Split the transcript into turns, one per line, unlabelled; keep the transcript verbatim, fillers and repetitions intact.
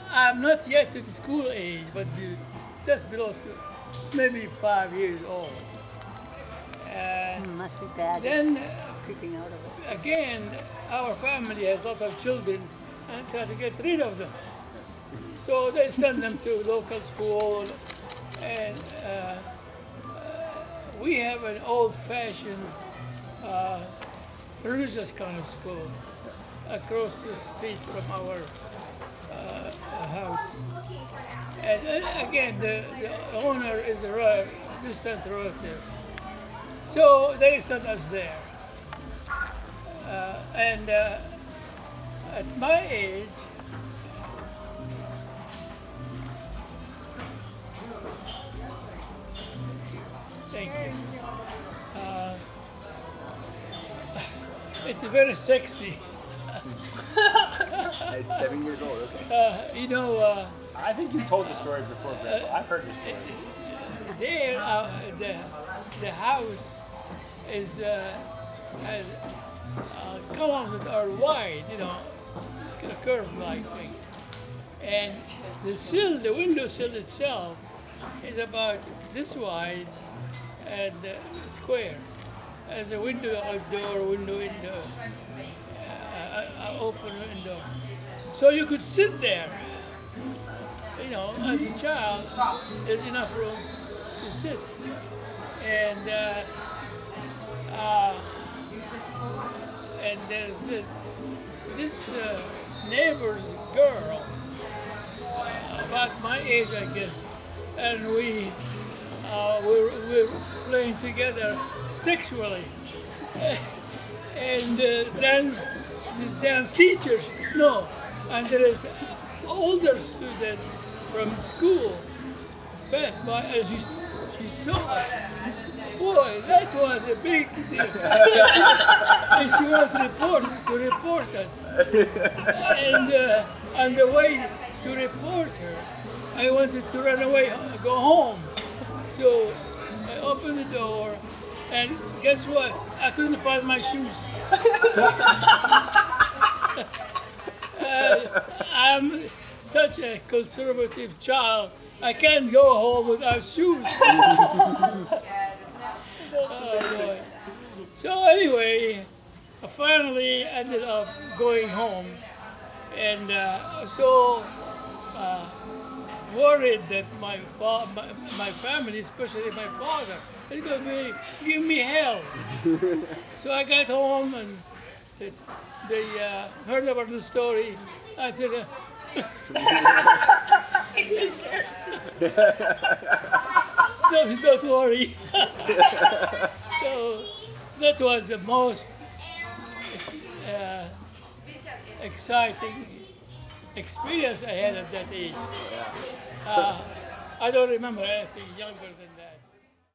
I'm not yet to the school age, but the, just below school, maybe five years old. Uh,
Mm, must be bad.
then
Creeping out of it.
again, our family has a lot of children and try to get rid of them. So they send them to local school, and uh, we have an old-fashioned uh, religious kind of school across the street from our uh, house. And uh, again, the, the owner is a rel- distant relative. So they sent us there. And uh, at my age, thank you, it's very sexy.
At seven years old, okay.
Uh, you know, uh,
I think you've told the story before, Grandpa. I've heard the story.
there, uh, the, the house is uh, has uh, columns that are wide, you know, a curve-like thing. And the sill, the window sill itself, is about this wide and uh, square. As a window outdoor, window indoor, uh, uh, open window. So you could sit there, you know, as a child, there's enough room to sit. And uh, and there's this, this uh, neighbor's girl, about my age, I guess, and we uh, were, were playing together sexually. And uh, then these damn teachers, no, and there is older student from school passed by and she, she saw us. Boy, that was a big deal. And she wanted to report, to report us. And uh, on the way to report her, I wanted to run away, go home. So I opened the door, and guess what? I couldn't find my shoes. I'm such a conservative child. I can't go home without shoes. Oh boy. So anyway, I finally ended up going home, and uh, so worried that my, fa- my my family, especially my father, is going to be give me hell. So I got home and they, they uh, heard about the story. I said, uh, so don't worry. So that was the most exciting experience I had at that age.
Yeah.
I don't remember anything younger than that.